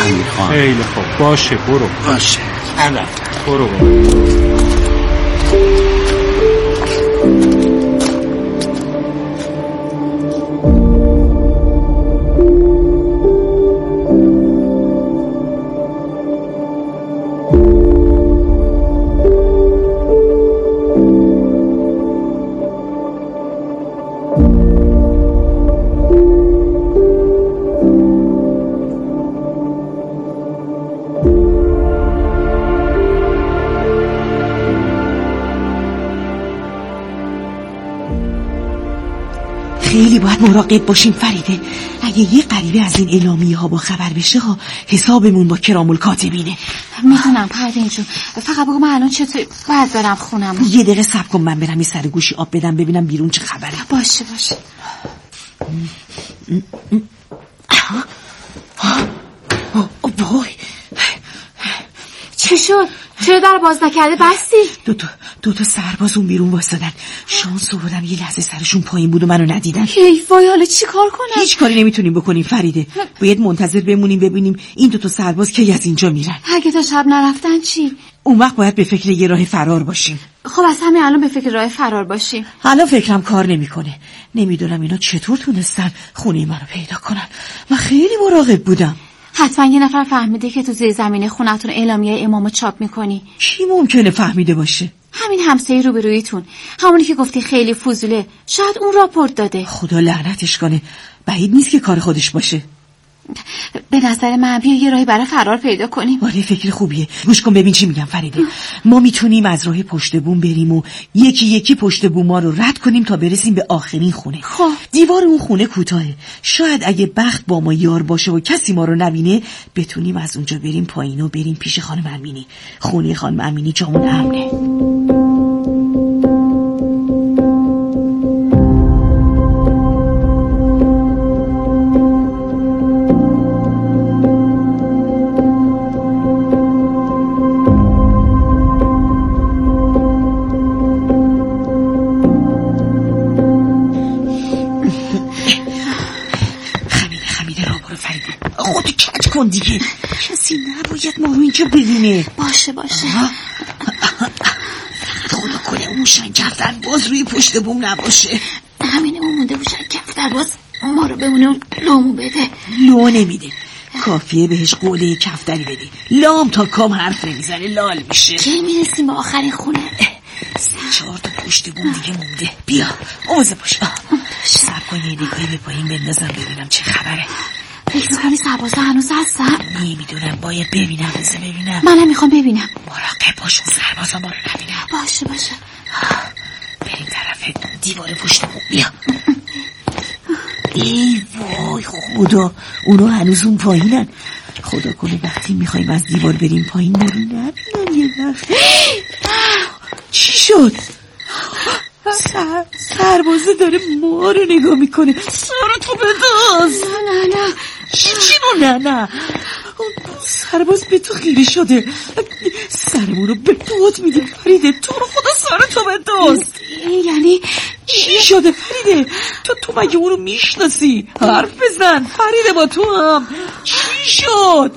امیر خان. خیلی خوب باشه برو. باشه من برو. خیلی باید مراقب باشیم فریده. اگه یه غریبه از این اعلامیه ها با خبر بشه ها حسابمون با کرام الکاتبینه. میدونم پروین جون، فقط بگو من الان چطور باید برم خونم؟ یه دقیقه صبر کن من برم یه سر گوشی آب بدم ببینم بیرون چه خبره. باشه وای چی شد؟ چرا در باز نکرده بستی؟ دو تا سرباز اون بیرون واسدن. شانس آوردم یه لحظه سرشون پایین بود و منو ندیدن. ای وای حالا چی کار کنم؟ هیچ کاری نمیتونیم بکنیم فریده. باید منتظر بمونیم ببینیم این دو تا سرباز کی از اینجا میرن. اگه تا شب نرفتن چی؟ اون وقت باید به فکر یه راه فرار باشیم. خب از همین الان به فکر راه فرار باشیم. الان فکرم کار نمیکنه. نمیدونم اینا چطور تونستن خونه منو پیدا کنن. من خیلی مراقب بودم. حتما یه نفر فهمیده که تو زیر زمین خونتون اعلامیه امامو چاپ میکنی. کی ممکنه فهمیده باشه؟ همین همسایه روبرویتون، همونی که گفتی خیلی فضوله. شاید اون راپورت داده. خدا لعنتش کنه. بعید نیست که کار خودش باشه. به نظر من بیا یه راهی برای فرار پیدا کنیم. آره فکر خوبیه. گوش کن ببین چی میگم فریده. ما میتونیم از راه پشت بوم بریم و یکی یکی پشت بوما رو رد کنیم تا برسیم به آخرین خونه. خب دیوار اون خونه کوتاهه. شاید اگه بخت با ما یار باشه و کسی ما رو نبینه بتونیم از اونجا بریم پایین و بریم پیش خانم امینی. خونه خانم امینی جامون امنه. کن دیگه کسی نباید ما رو اینجا ببینه. باشه خدا کنه اون کفتر باز روی پشت بوم نباشه. همینمون مونده بود کفتر باز ما رو بمونه و لامو بده. لو نمیده، کافیه بهش قوله کفتری بده. لام تا کام حرف نمیزنه لال میشه. کی میرسیم به آخرین خونه؟ 3-4 تا پشت بوم دیگه مونده. بیا موزه باش. صبر کن یه نگاهی به پایین بندازم ببینم چه خبره. فکر میکنی سربازا هنوز هستن؟ نمیدونم باید ببینم. منم میخوام ببینم. مراقب باش اون سربازا ما رو نبینم. باشه بریم طرف دیوار پشت بوم. بیا. ای وای خدا اونو هنوز اون پایینن. خدا کنه وقتی میخوایم از دیوار بریم پایین ما رو نبینن یه وقت. چی شد؟ سربازه داره ما رو نگاه میکنه. سرتو بداز. نه چی نه سرباز به تو خیره شده. سرمون رو به باد میدیم فریده. تو رو خدا سرتو بداز. یعنی چی شده فریده؟ تو مگه اونو میشناسی؟ حرف بزن فریده با تو هم. چی شد؟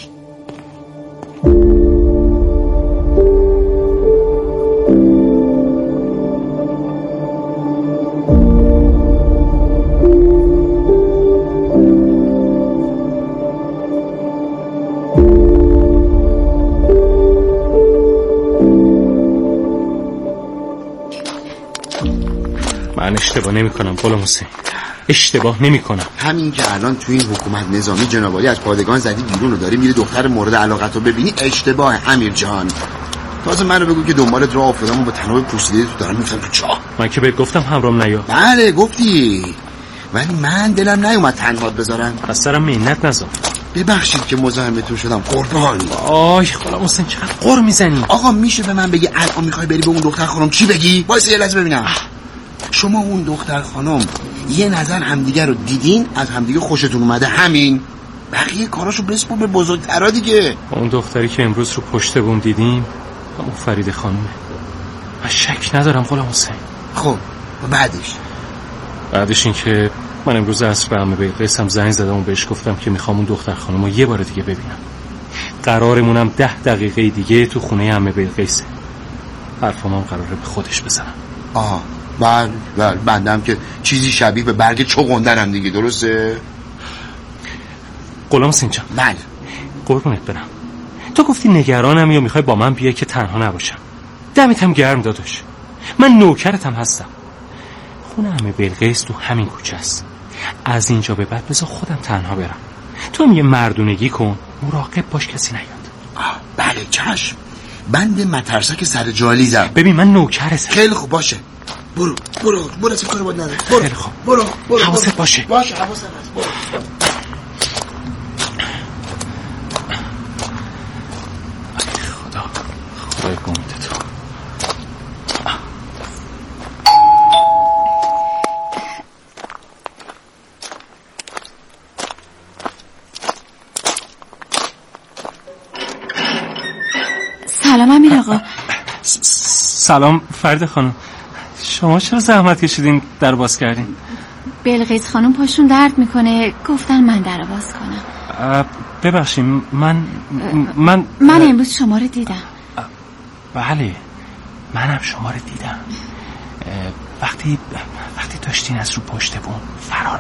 من اشتباه نمی کنم غلام حسین، اشتباه نمی کنم. همین که الان تو این حکومت نظامی جنابالی از پادگان زدی بیرون و داری میری دختر مورد علاقت رو ببینی اشتباه امیر جان. تازه منو بگو که دنبالت راه افتادم و با تناب پوسیده تو دارم میفتم تو چاه. من که بهت گفتم همراهم نیا. بله گفتی، ولی من دلم نیومد تنهات بذارم. از سرم منت نذار. ببخشید که مزاحمتون شدم قربان. آی غلام حسین چقدر قر میزنی. آقا میشه به من بگی الان میخوای بری به اون دختر خانم چی بگی؟ وایس یه لحظه ببینم. شما اون دختر خانم یه نظر همدیگه رو دیدین، از همدیگه خوشتون اومده، همین. بقیه کاراشو بسپر به بزرگترا دیگه. اون دختری که امروز رو پشت بوم دیدیم همون فرید خانومه. من شک ندارم غلام حسین. خب بعدش این که من امروز عصر به عمه بلقیس هم زنگ زدم و بهش گفتم که میخوام اون دختر خانم رو یه بار دیگه ببینم. قرارمونم 10 دقیقه دیگه تو خونه عمه بلقیسه. حرفام هم قراره به خودش بزنم. بله بندم که چیزی شبیه به برگ چغندرم دیگه، درسته؟ غلام حسین جان. بله. قربونت برم. تو گفتی نگرانم یا میخوای با من بیای که تنها نباشم. دمت هم گرم داداش. من نوکرتم هستم. خونه عمه بلقیس تو همین کوچه است. از اینجا به بعد بذار خودم تنها برم. تو هم یه مردونگی کن، مراقب باش کسی نیاد. بله چشم. بند مترسک سر جالیزم. ببین من نوکرتم. خیلی خوب باشه. برو اصلا کاری باید نداره. خیلی خوب. برو حواست باشه. باشه حواست هست. برو. خدای گمید تو. سلام امیر آقا. سلام فرید خانم. شما چرا زحمت کشیدین در باز کردین؟ بلقیس خانم پاشون درد میکنه، گفتن من در باز کنم. ببخشید من امروز شما رو دیدم. بله منم شما رو دیدم. وقتی داشتین از رو پشت بوم فرار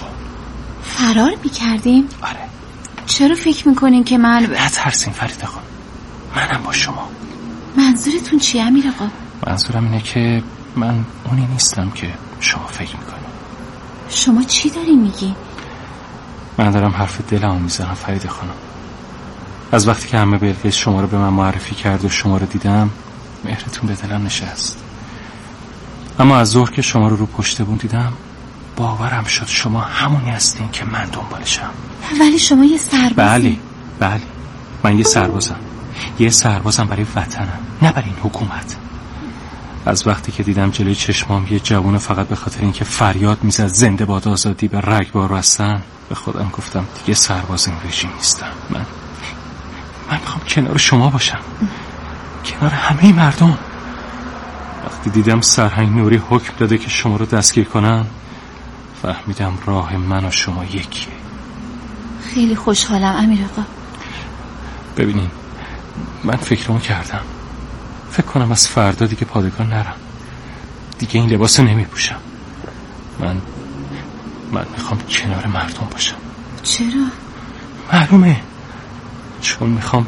میکردیم؟ آره. چرا فکر میکنین که من نترسین فرید خانم، منم با شما. منظورتون چیه امیر آقا؟ منظورم اینه که من اونی نیستم که شما فکر میکنی. شما چی داری میگی؟ من دارم حرف دلمو میزنم فرید خانم. از وقتی که عمه بلقیس شما رو به من معرفی کرد و شما رو دیدم مهرتون به دلم نشست. اما از ظهر که شما رو پشت بون دیدم باورم شد شما همونی هستین که من دنبالشم. ولی شما یه سربازی. بله من یه سربازم برای وطنم، نه برای این حکومت. از وقتی که دیدم جلوی چشمام یه جوون فقط به خاطر اینکه فریاد میزد زنده باد آزادی به رگبار بستن، به خودم گفتم دیگه سرباز این رژیم نیستم. من میخوام کنار شما باشم، کنار همه مردم. وقتی دیدم سرهنگ نوری حکم داده که شما رو دستگیر کنن فهمیدم راه من و شما یکیه. خیلی خوشحالم امیر آقا. ببینین من فکرمو کردم، فکر کنم از فردا دیگه پادگان نرم، دیگه این لباسو نمیپوشم. من میخوام کنار مردم باشم. چرا؟ معلومه، چون میخوام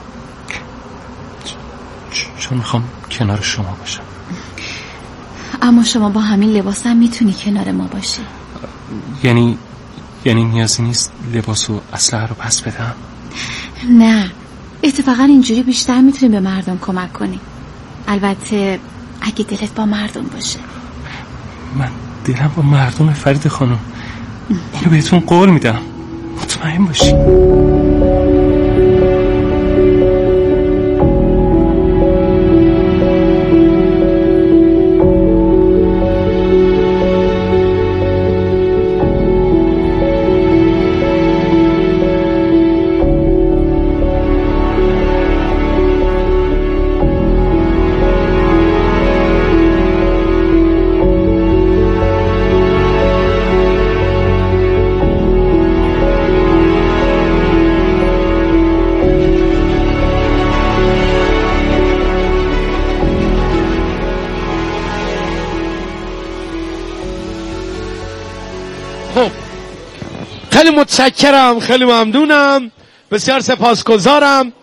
کنار شما باشم. اما شما با همین لباس هم میتونی کنار ما باشی. یعنی نیازی نیست لباس و اسلحه رو پس بدم؟ نه، اتفاقا اینجوری بیشتر میتونی به مردم کمک کنی. البته اگه دلت با مردم باشه. من دلم با مردم فرید خانم، اینو بهتون قول میدم، مطمئن باشی. خیلی متشکرم، خیلی ممنونم، بسیار سپاسگزارم.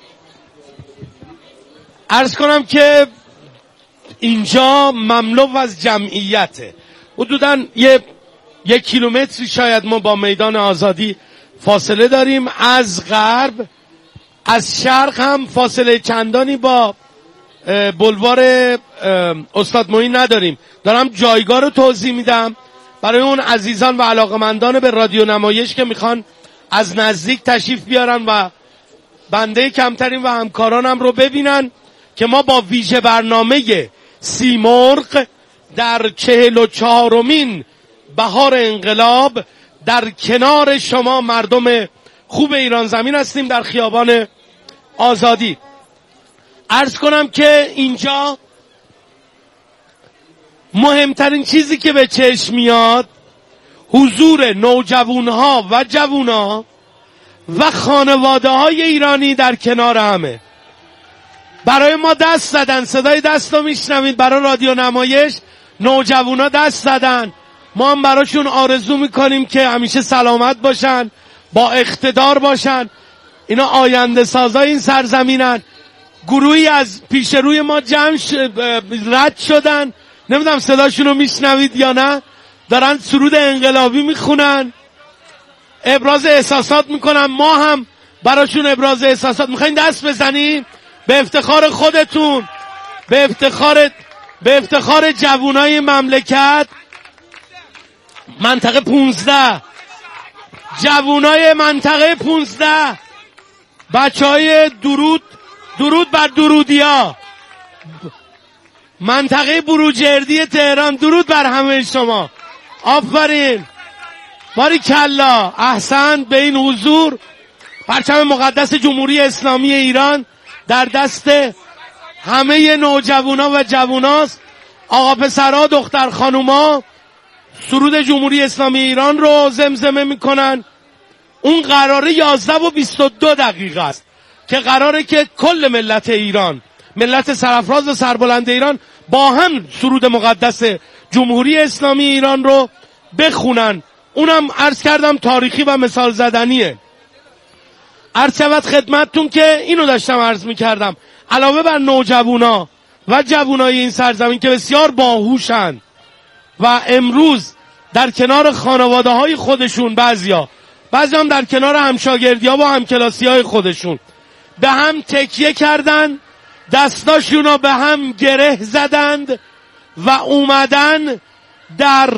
عرض کنم که اینجا مملو از جمعیته. حدوداً یک کیلومتری شاید ما با میدان آزادی فاصله داریم. از غرب، از شرق هم فاصله چندانی با بلوار استاد معین نداریم. دارم جایگاه رو توضیح میدم برای اون عزیزان و علاقمندان به رادیو نمایش که میخوان از نزدیک تشریف بیارن و بنده کمترین و همکارانم رو ببینن که ما با ویژه برنامه سیمرغ در 44مین بهار انقلاب در کنار شما مردم خوب ایران زمین هستیم در خیابان آزادی. عرض کنم که اینجا مهمترین چیزی که به چشم میاد حضور نوجوانها و جوونا و خانواده های ایرانی در کنار همه. برای ما دست زدن، صدای دست رو میشنوید، برای رادیو نمایش نوجوانا دست زدن. ما هم براشون آرزو میکنیم که همیشه سلامت باشن، با اقتدار باشن. اینا آینده سازای این سرزمینن. گروهی از پیش روی ما رد شدن، نمیدونم صداشون رو میشنوید یا نه، دارن سرود انقلابی میخونن، ابراز احساسات میکنن. ما هم براشون ابراز احساسات میخواین دست بزنیم به افتخار خودتون، به افتخار جوانای مملکت. منطقه 15 جوانای منطقه 15 بچهای درود بر درودیا، منطقه بروجردی تهران، درود بر همه شما. آفرین، باریکلا، احسن به این حضور. پرچم مقدس جمهوری اسلامی ایران در دست همه نوجوانا و جواناست. آقا پسرها، دختر خانوما سرود جمهوری اسلامی ایران رو زمزمه میکنن. اون قراره 11:22 است که قراره که کل ملت ایران، ملت سرافراز و سربلند ایران با هم سرود مقدس جمهوری اسلامی ایران رو بخونن. اونم عرض کردم تاریخی و مثال زدنیه. عرض شود خدمتتون که اینو داشتم عرض میکردم، علاوه بر نوجوانا و جوانای این سرزمین که بسیار باهوشن و امروز در کنار خانواده های خودشون، بعضی هم در کنار همشاگردی ها و همکلاسی های خودشون به هم تکیه کردن، دستاشون رو به هم گره زدند و اومدن در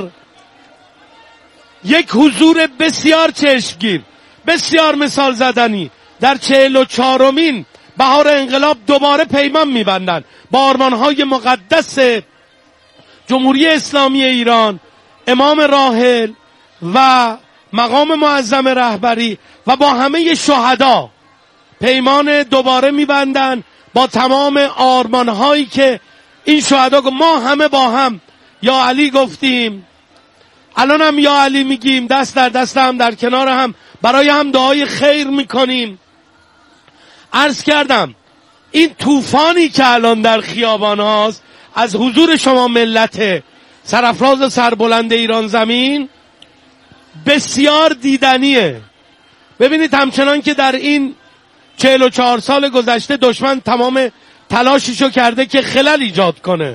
یک حضور بسیار چشمگیر، بسیار مثال زدنی در 44مین بهار انقلاب دوباره پیمان میبندن با آرمانهای مقدس جمهوری اسلامی ایران، امام راحل و مقام معظم رهبری و با همه شهدا پیمان دوباره میبندن با تمام آرمانهایی که این شهدا. ما همه با هم یا علی گفتیم، الان هم یا علی میگیم، دست در دست هم در کنار هم برای هم دعای خیر میکنیم. عرض کردم این طوفانی که الان در خیابان هاست از حضور شما ملت سرافراز و سربلند ایران زمین بسیار دیدنیه. ببینید همچنان که در این 44 سال گذشته دشمن تمام تلاششو کرده که خلل ایجاد کنه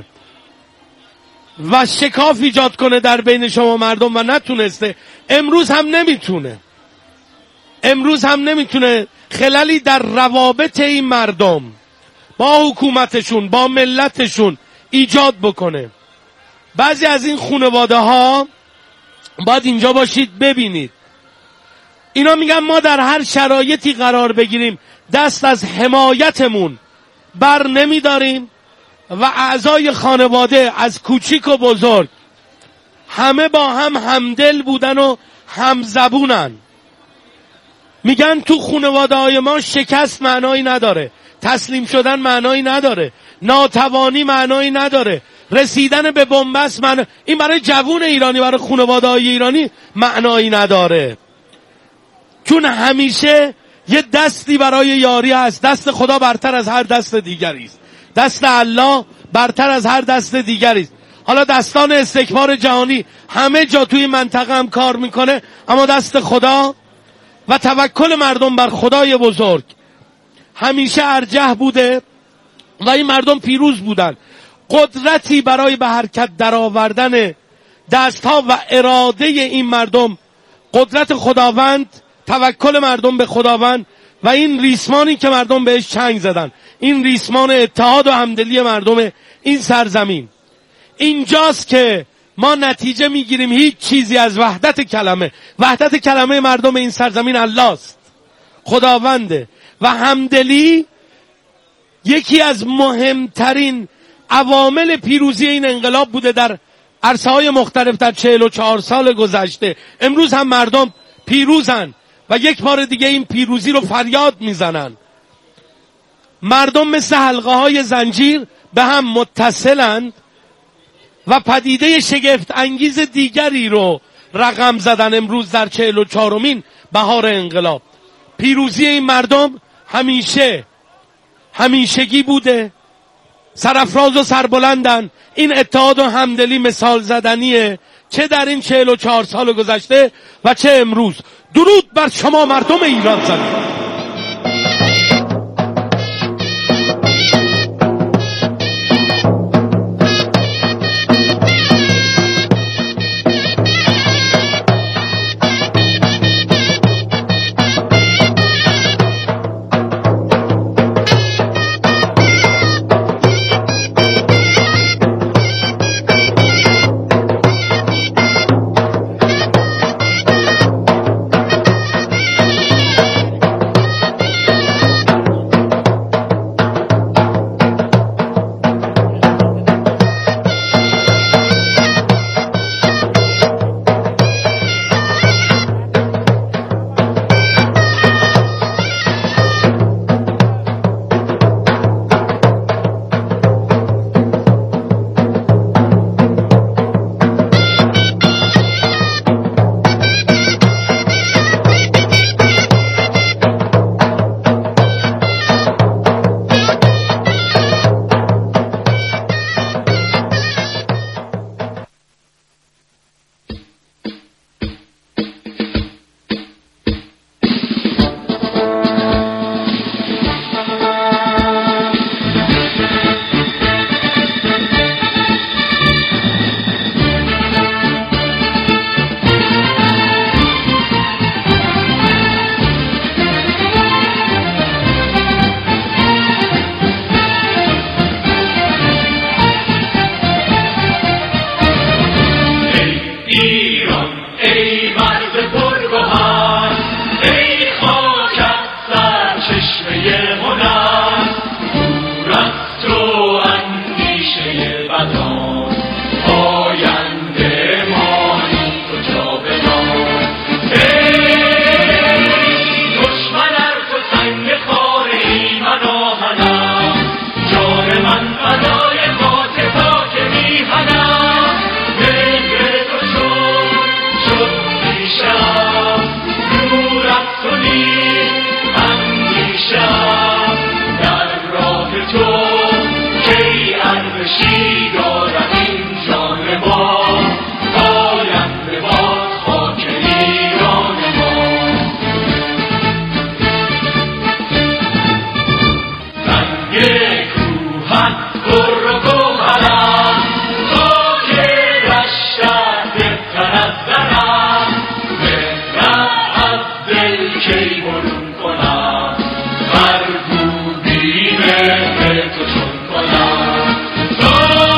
و شکاف ایجاد کنه در بین شما مردم و نتونسته، امروز هم نمیتونه خللی در روابط این مردم با حکومتشون، با ملتشون ایجاد بکنه. بعضی از این خانواده ها باید اینجا باشید ببینید، اینا میگن ما در هر شرایطی قرار بگیریم دست از حمایتمون بر نمیداریم و اعضای خانواده از کوچیک و بزرگ همه با هم همدل بودن و همزبونن. میگن تو خانواده های ما شکست معنایی نداره، تسلیم شدن معنایی نداره، ناتوانی معنایی نداره، رسیدن به بنبست معنی، این برای جوون ایرانی، برای خانواده های ایرانی معنایی نداره. چون همیشه یه دستی برای یاری هست. دست خدا برتر از هر دست دیگری است، دست الله برتر از هر دست دیگری است. حالا دستان استکبار جهانی همه جا توی منطقه هم کار میکنه، اما دست خدا و توکل مردم بر خدای بزرگ همیشه ارجح بوده و این مردم پیروز بودن. قدرتی برای به حرکت درآوردن دستها و اراده این مردم، قدرت خداوند، توکل مردم به خداوند و این ریسمانی که مردم بهش چنگ زدن، این ریسمان اتحاد و همدلی مردم این سرزمین، اینجاست که ما نتیجه میگیریم هیچ چیزی از وحدت کلمه مردم این سرزمین الله است، خداونده. و همدلی یکی از مهمترین عوامل پیروزی این انقلاب بوده در عرصه‌های مختلف در 44 سال گذشته. امروز هم مردم پیروزن و یک بار دیگه این پیروزی رو فریاد میزنن. مردم مثل حلقه های زنجیر به هم متصلند و پدیده شگفت انگیز دیگری رو رقم زدن امروز در 44مین بهار انقلاب. پیروزی این مردم همیشگی بوده، سرافراز و سربلندن. این اتحاد و همدلی مثال زدنیه، چه در این 44 سال گذشته و چه امروز. درود بر شما مردم ایران زمین. برگو بیم تو چون کنم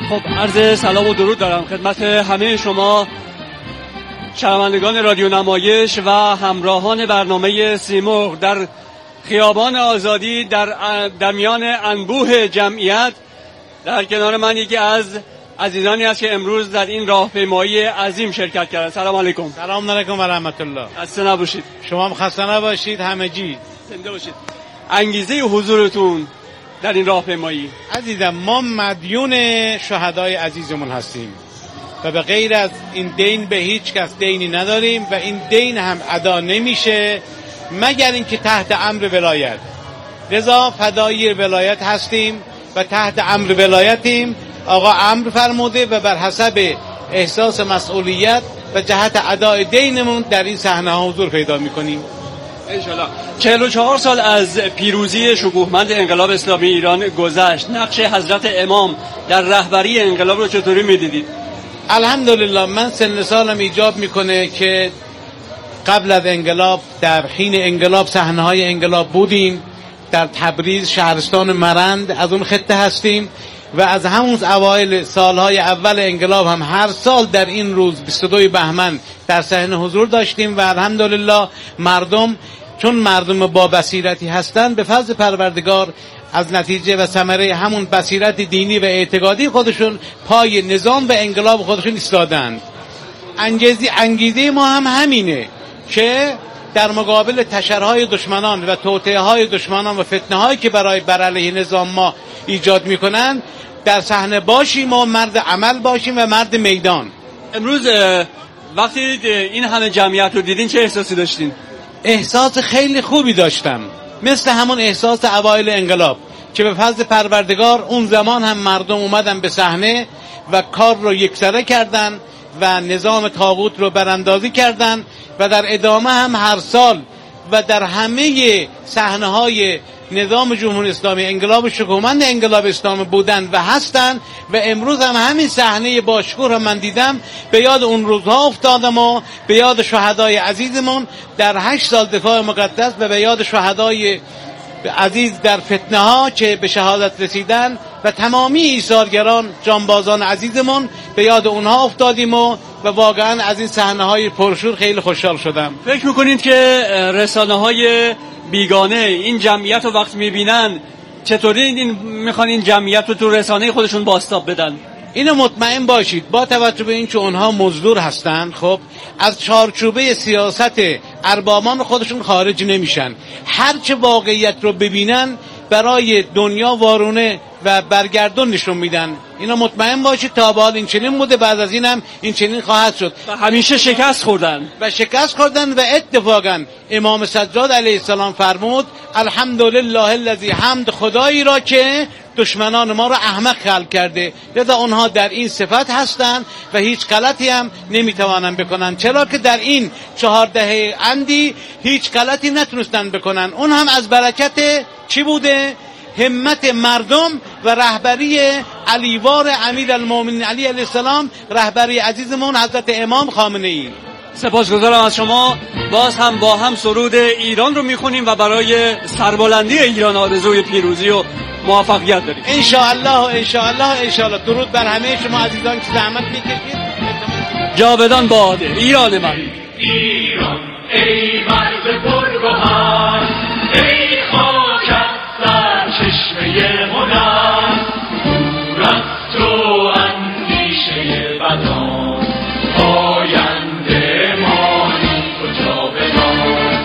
خب عرض سلام و درود دارم خدمت همه شما شنوندگان رادیو نمایش و همراهان برنامه سیمرغ در خیابان آزادی در میان انبوه جمعیت. در کنار من یکی از عزیزانی است که امروز در این راهپیمایی عظیم شرکت کردند. سلام علیکم. سلام علیکم و رحمت الله. خسته نباشید. شما هم خسته نباشید، همگی زنده باشید. انگیزه حضورتون در این راهپیمایی؟ عزیزم ما مدیون شهدای عزیزمون هستیم و به غیر از این دین به هیچ کس دینی نداریم و این دین هم ادا نمیشه مگر اینکه تحت امر ولایت. لذا فدایی ولایت هستیم و تحت امر ولایتیم. آقا امر فرموده و بر حسب احساس مسئولیت و جهت ادای دینمون در این صحنه ها حضور پیدا میکنیم انشالله. 44 سال از پیروزی شکوهمند انقلاب اسلامی ایران گذشت. نقش حضرت امام در رهبری انقلاب رو چطوری میدیدید؟ الحمدلله من سن سالم ایجاب میکنه که قبل از انقلاب در حین انقلاب صحنه های انقلاب بودیم. در تبریز شهرستان مرند از اون خطه هستیم و از همون اوایل سالهای اول انقلاب هم هر سال در این روز 22 بهمن در صحنه حضور داشتیم و الحمدلله مردم چون مردم با بصیرتی هستند به فضل پروردگار از نتیجه و ثمره همون بصیرت دینی و اعتقادی خودشون پای نظام و انقلاب خودشون ایستادند. انگیزه ما هم همینه که در مقابل تشرهای دشمنان و توطئه‌های دشمنان و فتنه‌هایی که بر علیه نظام ما ایجاد میکنن در صحنه باشیم و مرد عمل باشیم و مرد میدان. امروز وقتی این همه جمعیت رو دیدین چه احساسی داشتین؟ احساس خیلی خوبی داشتم، مثل همون احساس اوایل انقلاب که به فضل پروردگار اون زمان هم مردم اومدن به صحنه و کار رو یکسره کردن و نظام طاغوت رو براندازی کردن و در ادامه هم هر سال و در همه صحنه‌های نظام جمهوری اسلامی انقلاب شکوهمند انقلاب اسلامی بودن و هستن و امروز هم همین صحنه باشکور هم من دیدم. به یاد اون روزها افتادم و به یاد شهدای عزیزمون در 8 سال دفاع مقدس و به یاد شهدای عزیز در فتنه ها که به شهادت رسیدن و تمامی ایثارگران جانبازان عزیزمون به یاد اونها افتادیم و واقعا از این صحنه های پرشور خیلی خوشحال شدم. فکر میکنید که رسانه های بیگانه این جمعیت رو وقت میبینن چطوری میخوان این جمعیت رو تو رسانه خودشون بازتاب بدن؟ اینو مطمئن باشید با توجه به این که اونها مزدور هستن خب از چارچوبه سیاست اربابان خودشون خارج نمیشن. هرچه واقعیت رو ببینن برای دنیا وارونه و برگردون نشون میدن. اینا مطمئن باشید تا به حال این چنین بوده، بعد از اینم این چنین خواهد شد و همیشه شکست خوردن و اتفاقا امام سجاد علیه السلام فرمود الحمدلله الذی، حمد خدایی را که دشمنان ما را احمق خلق کرده. لذا اونها در این صفت هستند و هیچ غلطی هم نمیتوانن بکنن، چرا که در این 4 دهه اندی هیچ غلطی نتونستن بکنن. اون هم از برکت چی بوده؟ همت مردم و رهبری علیوار امیرالمومنین علی علیه السلام، رهبری عزیزمون حضرت امام خامنه ای. سپاسگزارم از شما. باز هم با هم سرود ایران رو میخونیم و برای سربلندی ایران آرزوی پیروزی و موفقیت داریم ان شاء الله. درود بر همه شما عزیزان که زحمت میکشید. جاودان باد ایران من. ایران ای مرز پرگوهر، ای خاک از چشمه هنر، دور از تو اندیشه بدان، آینده مانی تو جاودان.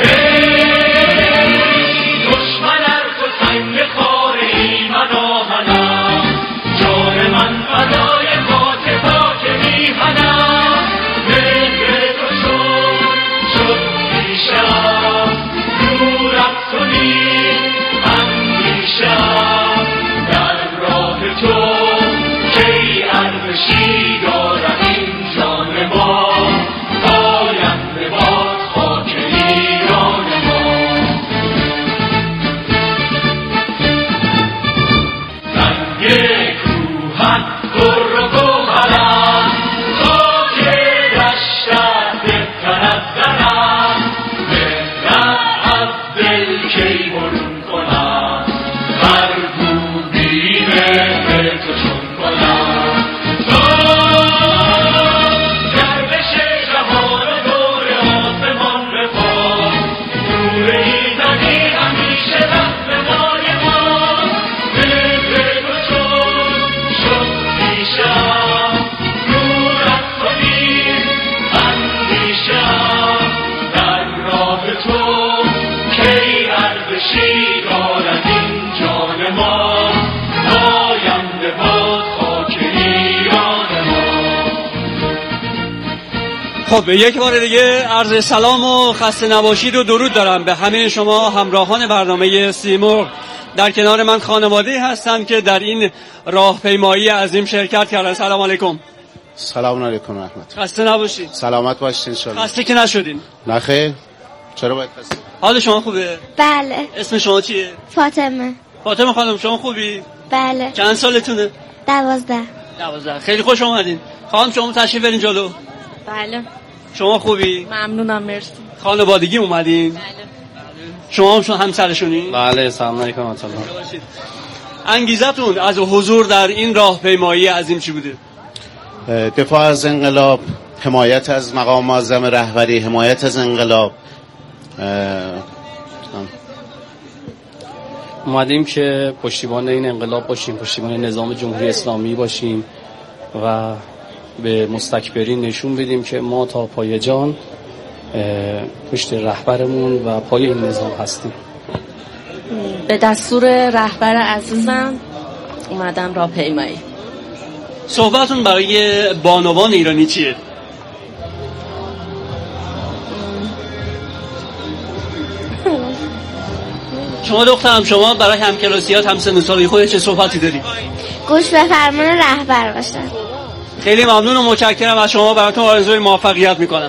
ای دشمن ار تو سنگ خاره ای من آهنم، جان من فدای خاک پاک میهنم. مهر تو شد پیشم، دور از تو نیست اندیشم، در راه تو کی ارزشی دارد این جان ما، آینده باد خاک ایران ما. سنگ کوهن پر و گوهرم، خاک دشتت بهتر از زرم، مهرت از دل کی برون کنم، بر گوبین تو چون کنم. خب یک بار دیگه عرض سلام و خسته نباشید و درود دارم به همه شما همراهان برنامه سیمرغ. در کنار من خانواده هستن که در این راهپیمایی عظیم شرکت کردن. سلام علیکم. سلام علیکم رحمت. خسته نباشید. سلامت باشید ان شاء الله. خسته که نشدین؟ نه خیر. چرا باید خسته؟ حال شما خوبه؟ بله. اسم شما چیه؟ فاطمه. فاطمه خانم شما خوبی؟ بله. چند سالتونه؟ 12. خیلی خوش اومدین. خانم شما تشریف برین جلو. بله. شما خوبی؟ ممنونم مرسی. خانوادگی اومدین؟ بله. شما هم همسرشونی؟ بله. سلام علیکم و رحمت الله. انگیزتون از حضور در این راهپیمایی عظیم چی بوده؟ دفاع از انقلاب، حمایت از مقام معظم رهبری، حمایت از انقلاب. اومدیم که پشتیبان این انقلاب باشیم، پشتیبان نظام جمهوری اسلامی باشیم و به مستکبرین نشون بدیم که ما تا پای جان پشت رهبرمون و پای این نظام هستیم. به دستور رهبر عزیزم اومدم راهپیمایی. صحبتون برای بانوان ایرانی چیه؟ شما دخترم، شما برای همکلاسیات هم سن و سال خودت چه صحبتی داری؟ گوش به فرمان رهبر باشن. خیلی ممنون و متشکرم از شما. براتون آرزوی موفقیت میکنم.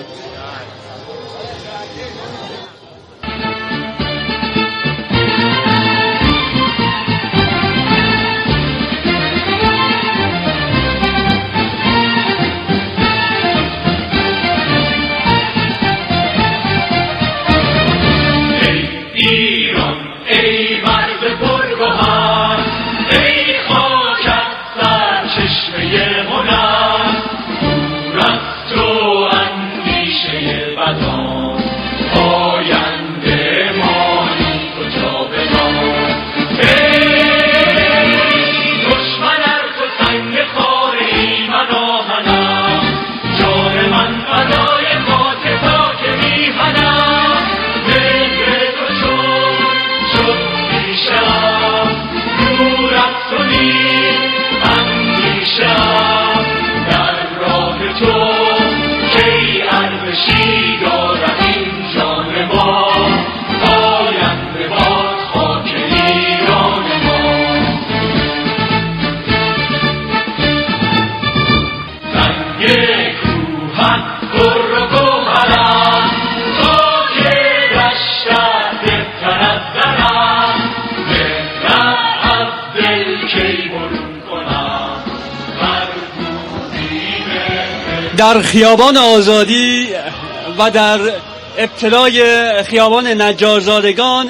در خیابان آزادی و در ابتدای خیابان نجارزادگان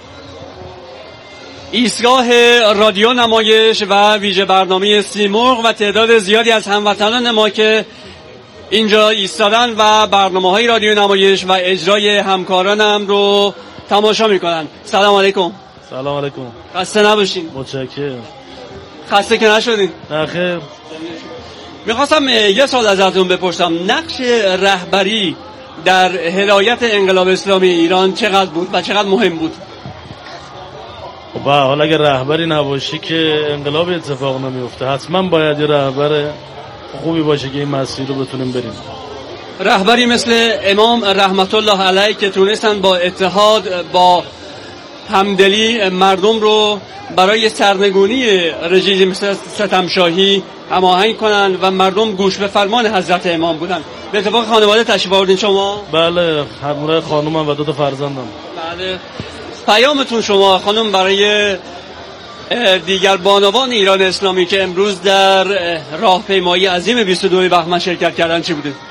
ایستگاه رادیو نمایش و ویژه برنامه سیمرغ و تعداد زیادی از هموطنان ما که اینجا ایستادن و برنامه‌های رادیو نمایش و اجرای همکارانم رو تماشا میکنن. سلام علیکم. سلام علیکم. خسته نباشین. متشکرم. خسته که نشدین؟ نه خیر. میخواستم یه سوال ازتون بپرسم. نقش رهبری در هدایت انقلاب اسلامی ایران چقدر بود و چقدر مهم بود؟ خب حالا اگر رهبری نباشی که انقلاب اتفاق نمیفته. حتما باید یه رهبر خوبی باشه که این مسیر رو بتونیم بریم. رهبری مثل امام رحمت الله علیه که تونستن با اتحاد، با همدلی مردم رو برای سرنگونی رژیم ستمشاهی هماهنگ کنن و مردم گوش به فرمان حضرت امام بودن. به اتفاق خانواده تشریف آوردین شما؟ بله، همراه خانومم و 2 فرزندم. بله. پیامتون شما خانم برای دیگر بانوان ایران اسلامی که امروز در راهپیمایی عظیم 22 بهمن شرکت کردن چی بوده؟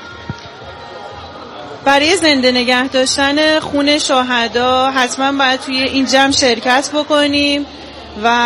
برای زنده نگه داشتن خون شهدا حتما باید توی این جمع شرکت بکنیم و